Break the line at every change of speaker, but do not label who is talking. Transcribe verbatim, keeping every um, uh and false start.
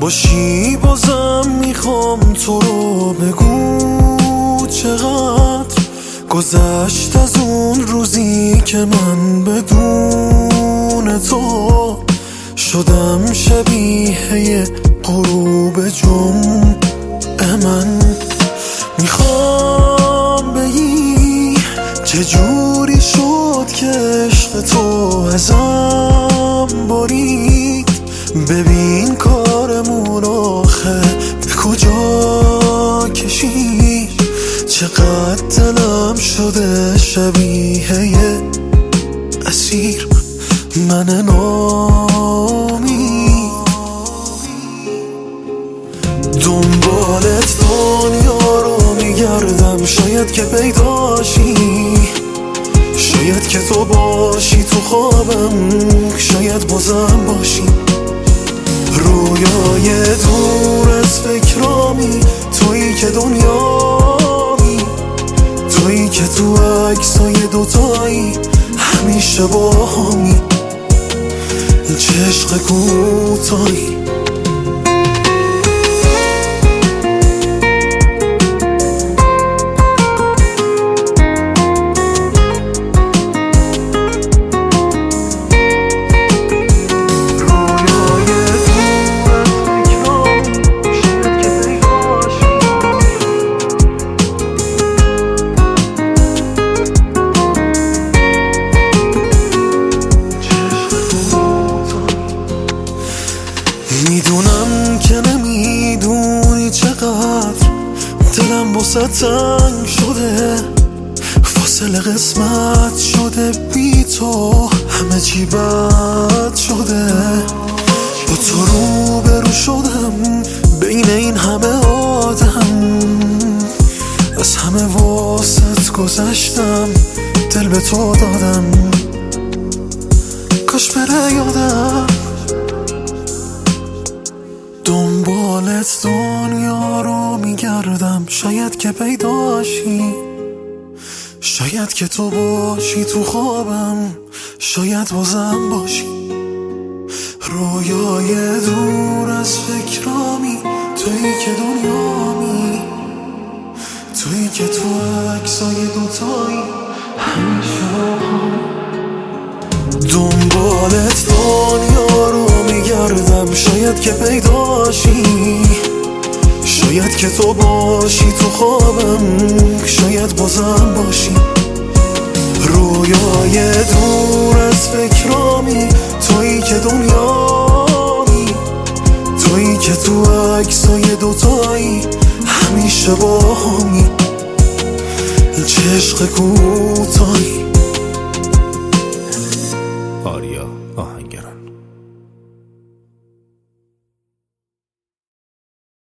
باشی بازم میخوام تو رو بگو چقدر گذشت از اون روزی که من بدون تو شدم شبیه غروب جمعه. من میخوام بگی چجوری شد که عشق تو ازم برید. ببین کارمون آخه به کجا کشید. چقدر دلم شده شبیه اسیر من نامی. دنبالت دنیا رو میگردم شاید که پیداشی، شاید که تو باشی تو خوابم، شاید بازم باشی. رویای دور از فکرامی، تویی که دنیامی، تویی که تو عکسای دوتایی همیشه با همی. چه عشق کوتاهی. میدونم که نمیدونی چقدر دلم باسه تنگ شده، فاصله قسمت شده بی تو، همه چی بد شده. با تو روبرو شدم بین این همه آدم، از همه واسط گذشتم، دل به تو دادم. کاش بره یادم. دنبالت دنیا رو میگردم شاید که پیداشی، شاید که تو باشی تو خوابم، شاید بازم باشی. رویای دور از فکرامی، تویی که دنیامی، تویی که تو عکسای دوتایی همیشه. دنبالت دنیا رو میگردم شاید که پیداشی، شاید که تو باشی تو خوابم، شاید بازم باشی. رویای دور از فکرامی، تویی که دنیامی، تویی که تو عکسای دوتایی همیشه با همی. چه عشق کوتاهی.